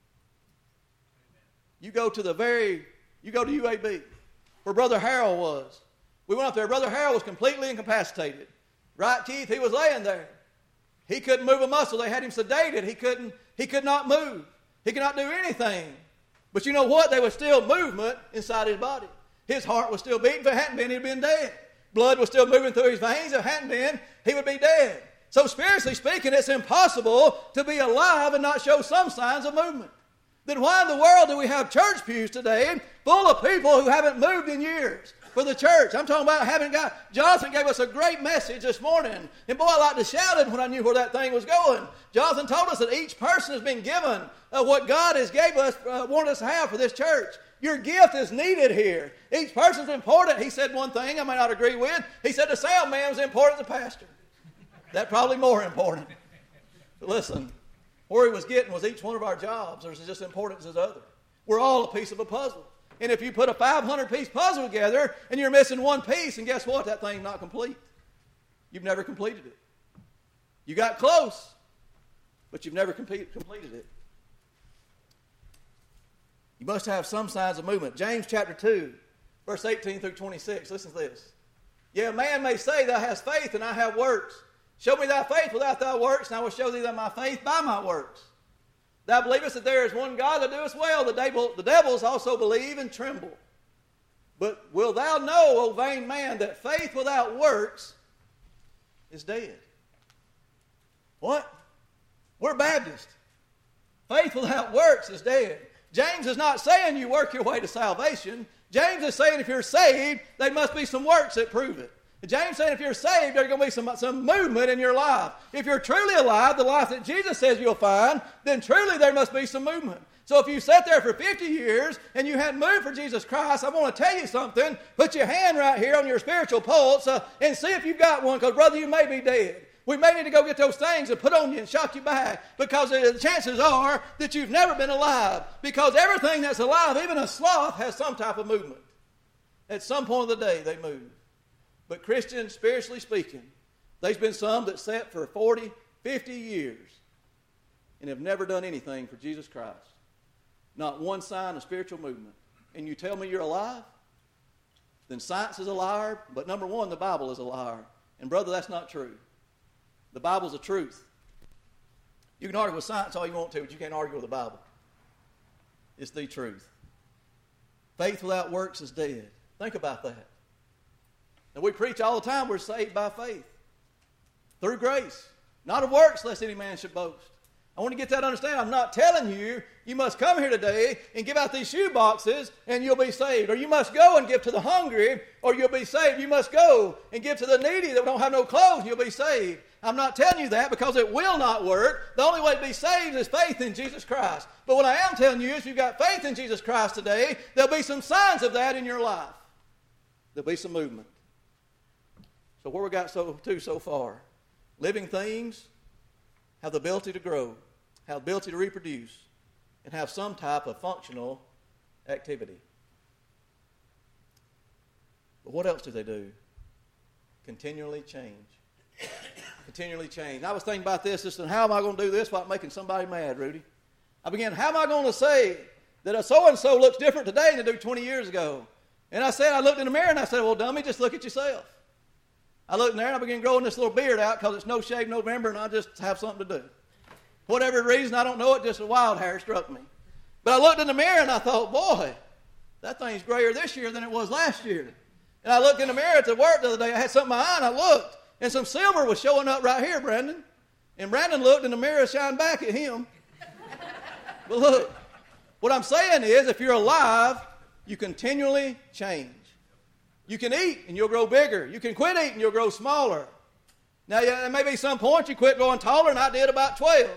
You go to the very, you go to U A B, where Brother Harold was. We went up there. Brother Harold was completely incapacitated. Right, Keith? He was laying there. He couldn't move a muscle. They had him sedated. He couldn't, he could not move. He could not do anything. But you know what? There was still movement inside his body. His heart was still beating. If it hadn't been, he'd been dead. Blood was still moving through his veins. If it hadn't been, he would be dead. So spiritually speaking, it's impossible to be alive and not show some signs of movement. Then why in the world do we have church pews today full of people who haven't moved in years for the church? I'm talking about having got, Jonathan gave us a great message this morning. And boy, I like to shout it when I knew where that thing was going. Jonathan told us that each person has been given uh, what God has gave us, uh, wanted us to have for this church. Your gift is needed here. Each person's important. He said one thing I may not agree with. He said the sound man was important as a pastor. That's probably more important. But listen, where he was getting was each one of our jobs are just as important as the other. We're all a piece of a puzzle. And if you put a five hundred piece puzzle together and you're missing one piece, and guess what? That thing's not complete. You've never completed it. You got close, but you've never complete, completed it. You must have some signs of movement. James chapter two, verse eighteen through twenty-six. Listen to this. Yeah, a man may say, thou hast faith and I have works. Show me thy faith without thy works, and I will show thee that my faith by my works. Thou believest that there is one God that doeth well. The, devil, the devils also believe and tremble. But will thou know, O vain man, that faith without works is dead? What? We're Baptist. Faith without works is dead. James is not saying you work your way to salvation. James is saying if you're saved, there must be some works that prove it. James saying if you're saved, there's going to be some, some movement in your life. If you're truly alive, the life that Jesus says you'll find, then truly there must be some movement. So if you sat there for fifty years and you hadn't moved for Jesus Christ, I want to tell you something. Put your hand right here on your spiritual pulse uh, and see if you've got one, because brother, you may be dead. We may need to go get those things and put on you and shock you back, because the chances are that you've never been alive, because everything that's alive, even a sloth, has some type of movement. At some point of the day, they move. But Christians, spiritually speaking, there's been some that sat for forty, fifty years and have never done anything for Jesus Christ. Not one sign of spiritual movement. And you tell me you're alive? Then science is a liar, but number one, the Bible is a liar. And brother, that's not true. The Bible's the truth. You can argue with science all you want to, but you can't argue with the Bible. It's the truth. Faith without works is dead. Think about that. And we preach all the time we're saved by faith. Through grace. Not of works, lest any man should boast. I want to get that understanding. I'm not telling you, you must come here today and give out these shoe boxes and you'll be saved. Or you must go and give to the hungry or you'll be saved. You must go and give to the needy that don't have no clothes and you'll be saved. I'm not telling you that because it will not work. The only way to be saved is faith in Jesus Christ. But what I am telling you is if you've got faith in Jesus Christ today, there'll be some signs of that in your life. There'll be some movement. So where we got so to so far? Living things have the ability to grow, have the ability to reproduce, and have some type of functional activity. But what else do they do? Continually change. Continually change. I was thinking about this, just how am I going to do this without making somebody mad, Rudy? I began, how am I going to say that a so-and-so looks different today than they do twenty years ago? And I said, I looked in the mirror and I said, well, dummy, just look at yourself. I looked in there and I began growing this little beard out because it's no shave November and I just have something to do. Whatever reason, I don't know it, just a wild hair struck me. But I looked in the mirror and I thought, boy, that thing's grayer this year than it was last year. And I looked in the mirror at the work the other day. I had something in my eye and I looked. And some silver was showing up right here, Brandon. And Brandon looked in the mirror and shined back at him. But look, what I'm saying is if you're alive, you continually change. You can eat and you'll grow bigger. You can quit eating and you'll grow smaller. Now, yeah, there may be some point you quit growing taller than I did about twelve.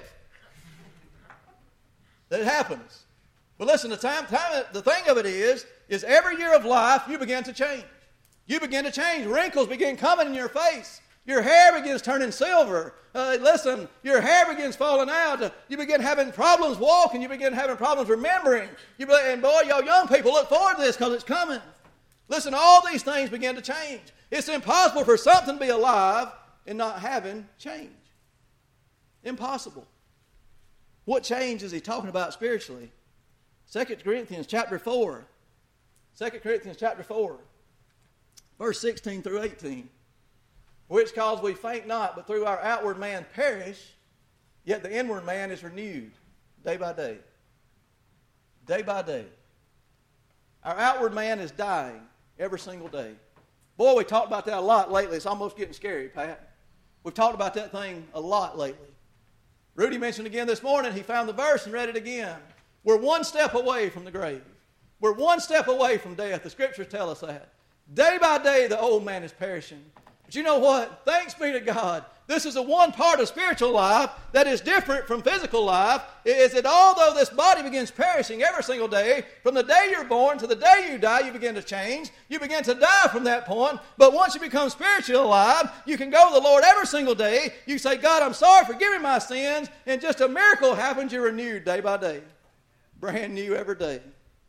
That happens. But listen, the time, time, the thing of it is, is every year of life you begin to change. You begin to change. Wrinkles begin coming in your face. Your hair begins turning silver. Uh, listen, your hair begins falling out. Uh, you begin having problems walking. You begin having problems remembering. You be, and boy, y'all young people, look forward to this because it's coming. Listen, all these things begin to change. It's impossible for something to be alive and not having change. Impossible. What change is he talking about spiritually? Second Corinthians chapter four. Second Corinthians chapter four. Verse sixteen through eighteen. Which cause we faint not, but through our outward man perish, yet the inward man is renewed day by day. Day by day. Our outward man is dying every single day. Boy, we talked about that a lot lately. It's almost getting scary, Pat. We've talked about that thing a lot lately. Rudy mentioned again this morning, he found the verse and read it again. We're one step away from the grave. We're one step away from death. The scriptures tell us that. Day by day, the old man is perishing. But you know what? Thanks be to God. This is the one part of spiritual life that is different from physical life, is that although this body begins perishing every single day, from the day you're born to the day you die, you begin to change. You begin to die from that point. But once you become spiritually alive, you can go to the Lord every single day. You say, God, I'm sorry, forgive me my sins. And just a miracle happens. You're renewed day by day. Brand new every day.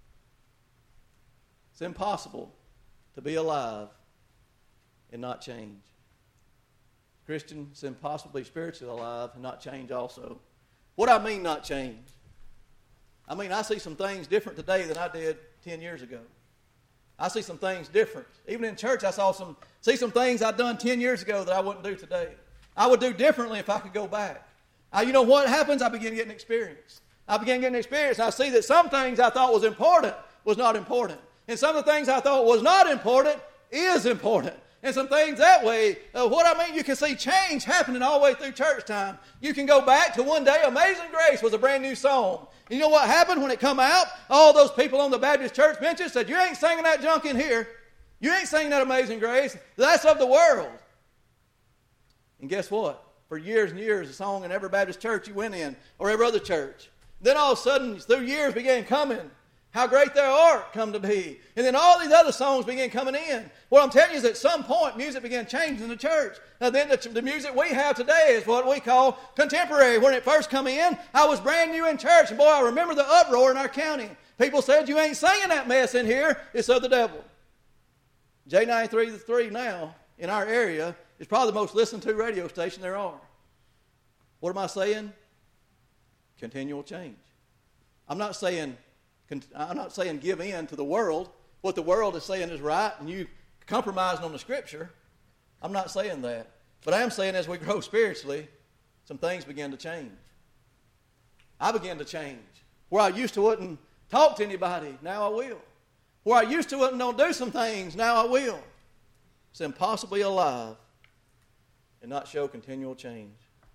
It's impossible to be alive and not change. Christian, it's impossible to be spiritually alive and not change also. What do I mean not change? I mean, I see some things different today than I did ten years ago. I see some things different. Even in church, I saw some see some things I'd done ten years ago that I wouldn't do today. I would do differently if I could go back. Uh, you know what happens? I begin getting experience. I began getting experience. And I see that some things I thought was important was not important. And some of the things I thought was not important is important. And some things that way, uh, what I mean, you can see change happening all the way through church time. You can go back to one day, Amazing Grace was a brand new song. And you know what happened when it come out? All those people on the Baptist church benches said, you ain't singing that junk in here. You ain't singing that Amazing Grace. That's of the world. And guess what? For years and years, the song in every Baptist church you went in, or every other church. Then all of a sudden, through years began coming. How great thou art come to be. And then all these other songs began coming in. What I'm telling you is at some point, music began changing in the church. Now then the, the music we have today is what we call contemporary. When it first come in, I was brand new in church. And boy, I remember the uproar in our county. People said, you ain't singing that mess in here. It's of the devil. J ninety-three point three now in our area is probably the most listened to radio station there are. What am I saying? Continual change. I'm not saying... I'm not saying give in to the world. What the world is saying is right, and you compromising on the Scripture. I'm not saying that. But I am saying as we grow spiritually, some things begin to change. I began to change. Where I used to wouldn't talk to anybody, now I will. Where I used to wouldn't don't do some things, now I will. It's impossible to be alive and not show continual change.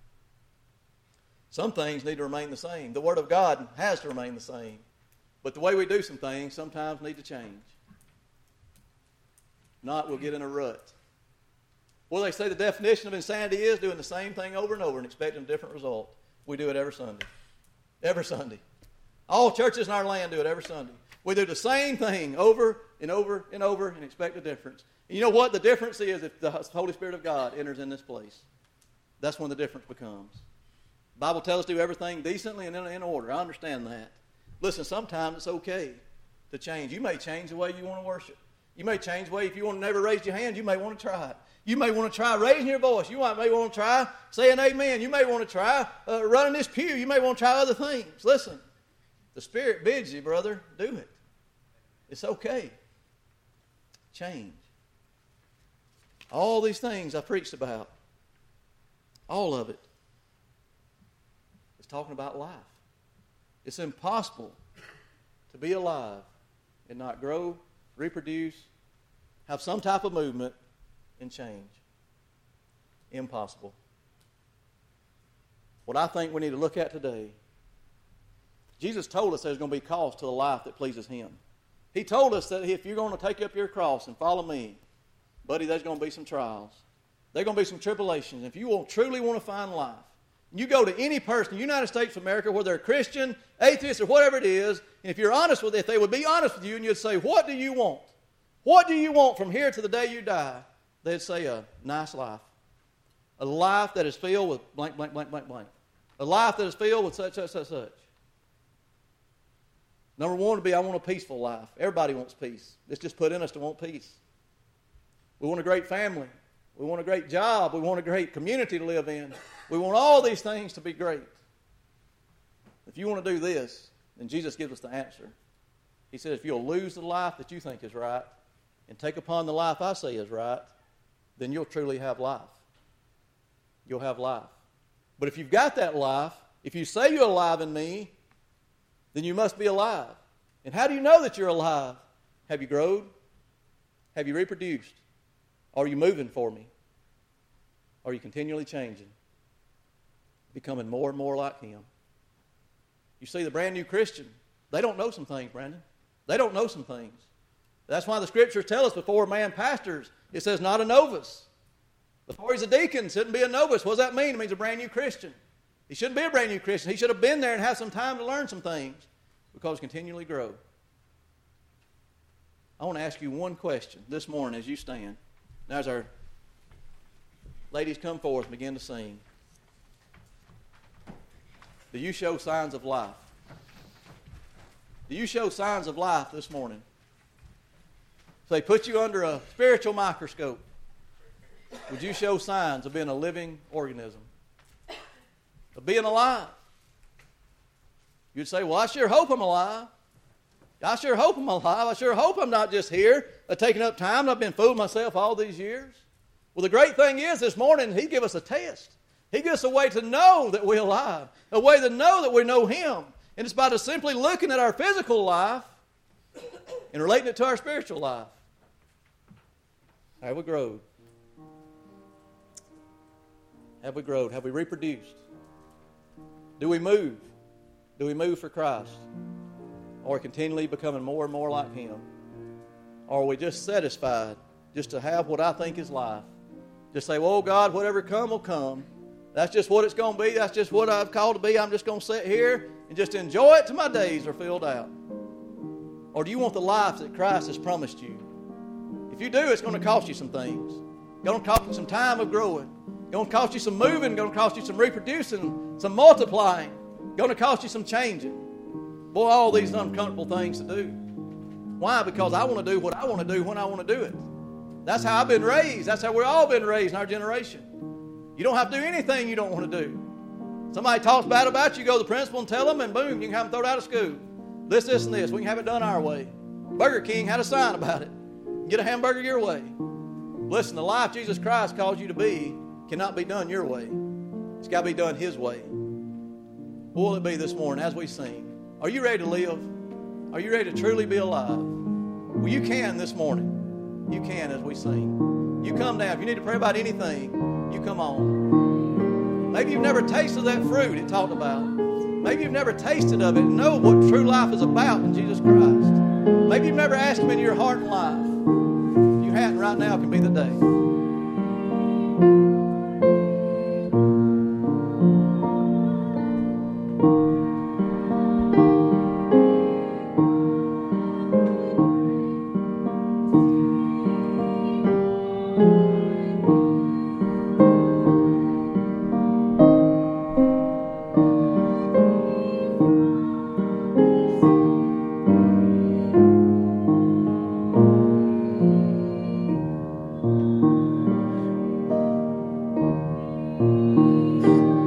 Some things need to remain the same. The Word of God has to remain the same. But the way we do some things sometimes need to change. Not, we'll get in a rut. Well, they say the definition of insanity is doing the same thing over and over and expecting a different result. We do it every Sunday. Every Sunday. All churches in our land do it every Sunday. We do the same thing over and over and over and expect a difference. And you know what? The difference is if the Holy Spirit of God enters in this place. That's when the difference becomes. The Bible tells us to do everything decently and in, in order. I understand that. Listen, sometimes it's okay to change. You may change the way you want to worship. You may change the way, if you want to never raise your hand, you may want to try it. You may want to try raising your voice. You might, may want to try saying amen. You may want to try uh, running this pew. You may want to try other things. Listen, the Spirit bids you, brother, do it. It's okay. Change. All these things I preached about, all of it, is talking about life. It's impossible to be alive and not grow, reproduce, have some type of movement, and change. Impossible. What I think we need to look at today, Jesus told us there's going to be cost to the life that pleases Him. He told us that if you're going to take up your cross and follow me, buddy, there's going to be some trials. There's going to be some tribulations. If you will truly want to find life, you go to any person in the United States of America, whether they're Christian, atheist, or whatever it is, and if you're honest with it, if they would be honest with you and you'd say, what do you want? What do you want from here to the day you die? They'd say a nice life. A life that is filled with blank, blank, blank, blank, blank. A life that is filled with such, such, such, such. Number one would be, I want a peaceful life. Everybody wants peace. It's just put in us to want peace. We want a great family. We want a great job. We want a great community to live in. We want all these things to be great. If you want to do this, then Jesus gives us the answer. He says, if you'll lose the life that you think is right and take upon the life I say is right, then you'll truly have life. You'll have life. But if you've got that life, if you say you're alive in me, then you must be alive. And how do you know that you're alive? Have you grown? Have you reproduced? Are you moving for me? Are you continually changing? Becoming more and more like Him? You see, the brand new Christian, they don't know some things, Brandon. They don't know some things. That's why the Scriptures tell us before a man pastors, it says not a novice. Before he's a deacon, shouldn't be a novice. What does that mean? It means a brand new Christian. He shouldn't be a brand new Christian. He should have been there and had some time to learn some things because continually grow. I want to ask you one question this morning as you stand. Now as our ladies come forth and begin to sing, do you show signs of life? Do you show signs of life this morning? So they put you under a spiritual microscope. Would you show signs of being a living organism? Of being alive? You'd say, well, I sure hope I'm alive. I sure hope I'm alive. I sure hope I'm not just here uh, taking up time and I've been fooling myself all these years. Well, the great thing is this morning He gave us a test. He gives us a way to know that we're alive, a way to know that we know Him. And it's by just simply looking at our physical life and relating it to our spiritual life. Have we grown? Have we grown? Have we reproduced? Do we move? Do we move for Christ? Or continually becoming more and more like Him? Or are we just satisfied just to have what I think is life? Just say, well, God, whatever come will come. That's just what it's going to be. That's just what I've called to be. I'm just going to sit here and just enjoy it till my days are filled out. Or do you want the life that Christ has promised you? If you do, it's going to cost you some things. It's going to cost you some time of growing. It's going to cost you some moving. It's going to cost you some reproducing, some multiplying. It's going to cost you some changing. Boy, all these uncomfortable things to do. Why? Because I want to do what I want to do when I want to do it. That's how I've been raised. That's how we've all been raised in our generation. You don't have to do anything you don't want to do. Somebody talks bad about you, go to the principal and tell them, and boom, you can have them thrown out of school. This, this, and this. We can have it done our way. Burger King had a sign about it. Get a hamburger your way. Listen, the life Jesus Christ calls you to be cannot be done your way. It's got to be done His way. What will it be this morning as we sing? Are you ready to live? Are you ready to truly be alive? Well, you can this morning. You can as we sing. You come now. If you need to pray about anything, you come on. Maybe you've never tasted that fruit it talked about. Maybe you've never tasted of it and know what true life is about in Jesus Christ. Maybe you've never asked Him into your heart and life. If you hadn't, right now can be the day.